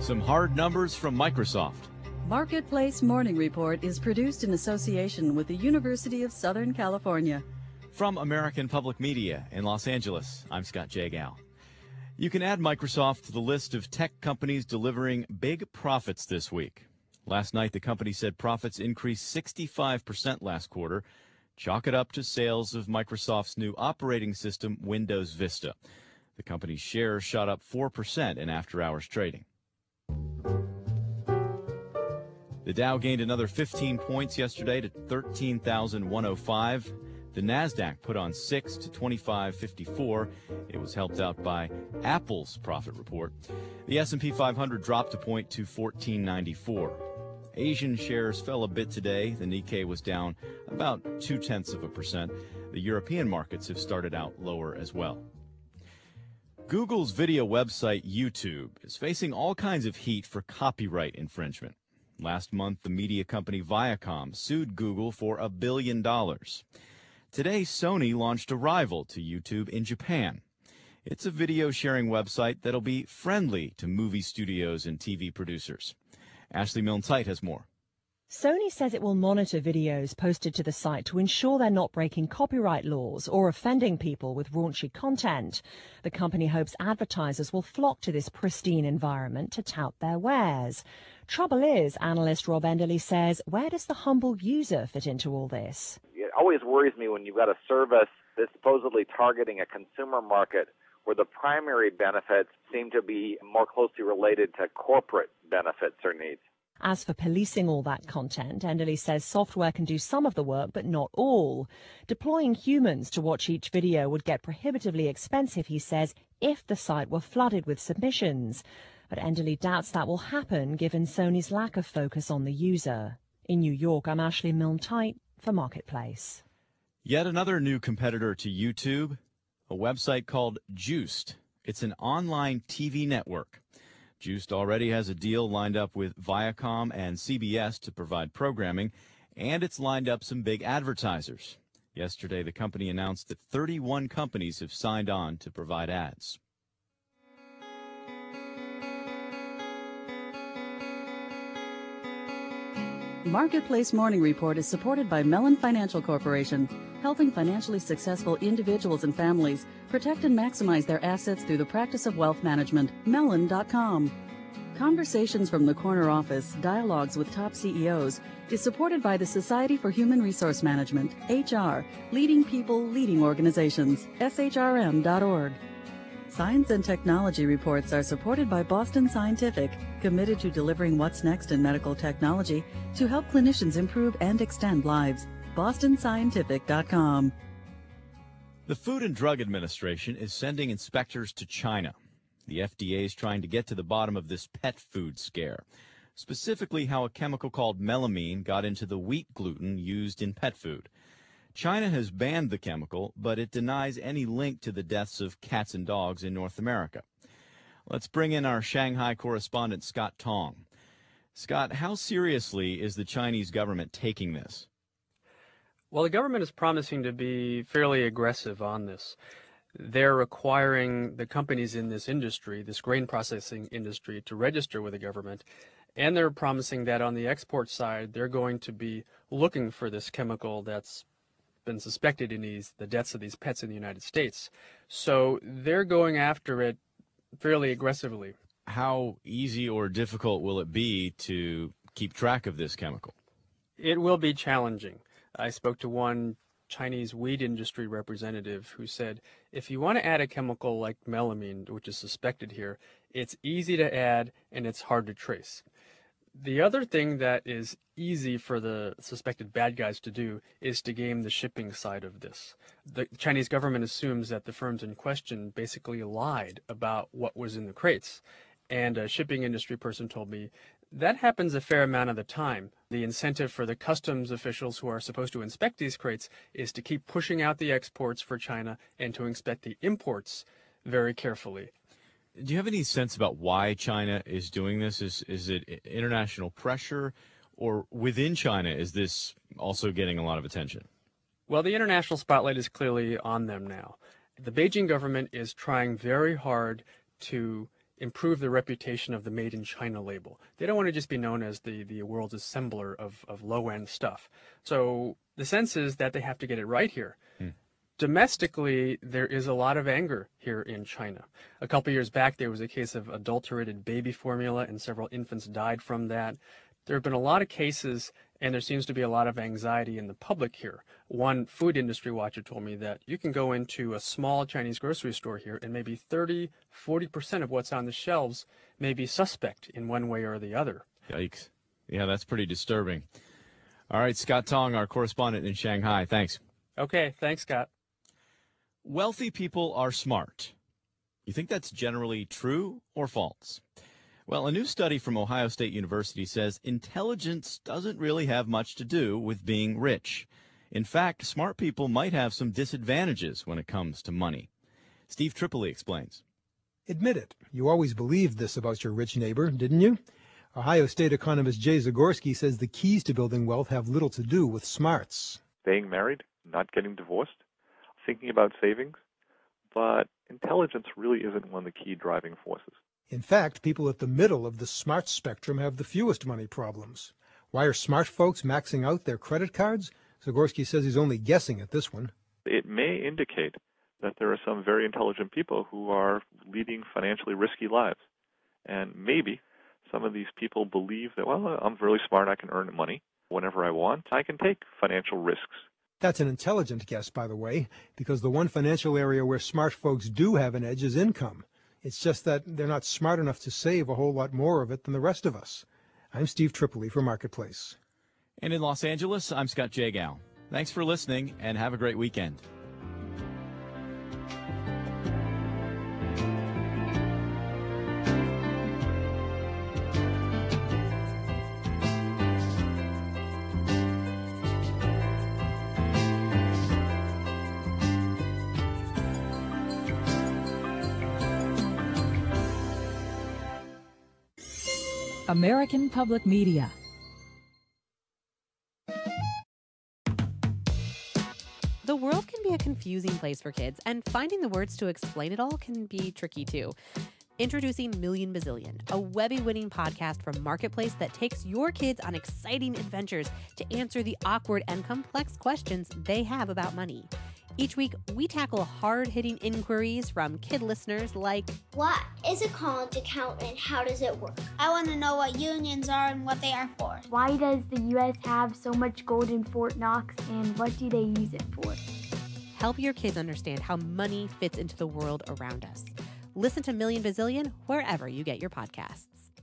Some hard numbers from Microsoft. Marketplace Morning Report is produced in association with the University of Southern California. From American Public Media in Los Angeles, I'm Scott Jagow. You can add Microsoft to the list of tech companies delivering big profits this week. Last night, the company said profits increased 65% last quarter. Chalk it up to sales of Microsoft's new operating system, Windows Vista. The company's shares shot up 4% in after-hours trading. The Dow gained another 15 points yesterday to 13,105. The Nasdaq put on 6 to 2554. It was helped out by Apple's profit report. The S&P 500 dropped a point to 1494. Asian shares fell a bit today. The Nikkei was down about 0.2%. The European markets have started out lower as well. Google's video website YouTube is facing all kinds of heat for copyright infringement. Last month, the media company Viacom sued Google for $1 billion. Today, Sony launched a rival to YouTube in Japan. It's a video sharing website that'll be friendly to movie studios and TV producers. Ashley Milne-Tite has more. Sony says it will monitor videos posted to the site to ensure they're not breaking copyright laws or offending people with raunchy content. The company hopes advertisers will flock to this pristine environment to tout their wares. Trouble is, analyst Rob Enderle says, where does the humble user fit into all this? It always worries me when you've got a service that's supposedly targeting a consumer market where the primary benefits seem to be more closely related to corporate benefits or needs. As for policing all that content, Enderle says software can do some of the work, but not all. Deploying humans to watch each video would get prohibitively expensive, he says, if the site were flooded with submissions. But Enderle doubts that will happen, given Sony's lack of focus on the user. In New York, I'm Ashley Milne-Tite for Marketplace. Yet another new competitor to YouTube, a website called Juiced. It's an online TV network. Juiced already has a deal lined up with Viacom and CBS to provide programming, and it's lined up some big advertisers. Yesterday, the company announced that 31 companies have signed on to provide ads. Marketplace Morning Report is supported by Mellon Financial Corporation, helping financially successful individuals and families protect and maximize their assets through the practice of wealth management. Mellon.com. Conversations from the Corner Office, Dialogues with Top CEOs, is supported by the Society for Human Resource Management, HR, Leading People, Leading Organizations, SHRM.org. Science and technology reports are supported by Boston Scientific, committed to delivering what's next in medical technology to help clinicians improve and extend lives. BostonScientific.com. The Food and Drug Administration is sending inspectors to China. The FDA is trying to get to the bottom of this pet food scare, specifically how a chemical called melamine got into the wheat gluten used in pet food. China has banned the chemical, but it denies any link to the deaths of cats and dogs in North America. Let's bring in our Shanghai correspondent, Scott Tong. Scott, how seriously is the Chinese government taking this? Well, the government is promising to be fairly aggressive on this. They're requiring the companies in this industry, this grain processing industry, to register with the government. And they're promising that on the export side, they're going to be looking for this chemical that's been suspected in the deaths of these pets in the United States. So they're going after it fairly aggressively. How easy or difficult will it be to keep track of this chemical? It will be challenging. I spoke to one Chinese wheat industry representative who said, if you want to add a chemical like melamine, which is suspected here, it's easy to add and it's hard to trace. The other thing that is easy for the suspected bad guys to do is to game the shipping side of this. The Chinese government assumes that the firms in question basically lied about what was in the crates. And a shipping industry person told me that happens a fair amount of the time. The incentive for the customs officials who are supposed to inspect these crates is to keep pushing out the exports for China and to inspect the imports very carefully. Do you have any sense about why China is doing this? Is it international pressure, or within China is this also getting a lot of attention? Well, the international spotlight is clearly on them now. The Beijing government is trying very hard to improve the reputation of the Made in China label. They don't want to just be known as the world's assembler of low-end stuff. So the sense is that they have to get it right here. Domestically, there is a lot of anger here in China. A couple years back, there was a case of adulterated baby formula, and several infants died from that. There have been a lot of cases, and there seems to be a lot of anxiety in the public here. One food industry watcher told me that you can go into a small Chinese grocery store here, and maybe 30-40% of what's on the shelves may be suspect in one way or the other. Yikes. Yeah, that's pretty disturbing. All right, Scott Tong, our correspondent in Shanghai. Thanks. Okay, thanks, Scott. Wealthy people are smart. You think that's generally true or false? Well, a new study from Ohio State University says intelligence doesn't really have much to do with being rich. In fact, smart people might have some disadvantages when it comes to money. Steve Tripoli explains. Admit it. You always believed this about your rich neighbor, didn't you? Ohio State economist Jay Zagorski says the keys to building wealth have little to do with smarts. Staying married, not getting divorced, thinking about savings, but intelligence really isn't one of the key driving forces. In fact, people at the middle of the smart spectrum have the fewest money problems. Why are smart folks maxing out their credit cards? Zagorski says he's only guessing at this one. It may indicate that there are some very intelligent people who are leading financially risky lives. And maybe some of these people believe that, well, I'm really smart, I can earn money whenever I want, I can take financial risks. That's an intelligent guess, by the way, because the one financial area where smart folks do have an edge is income. It's just that they're not smart enough to save a whole lot more of it than the rest of us. I'm Steve Tripoli for Marketplace. And in Los Angeles, I'm Scott Jagow. Thanks for listening, and have a great weekend. American Public Media. The world can be a confusing place for kids, and finding the words to explain it all can be tricky too. Introducing Million Bazillion, a Webby-winning podcast from Marketplace that takes your kids on exciting adventures to answer the awkward and complex questions they have about money. Each week, we tackle hard-hitting inquiries from kid listeners like, what is a college account and how does it work? I want to know what unions are and what they are for. Why does the U.S. have so much gold in Fort Knox, and what do they use it for? Help your kids understand how money fits into the world around us. Listen to Million Bazillion wherever you get your podcasts.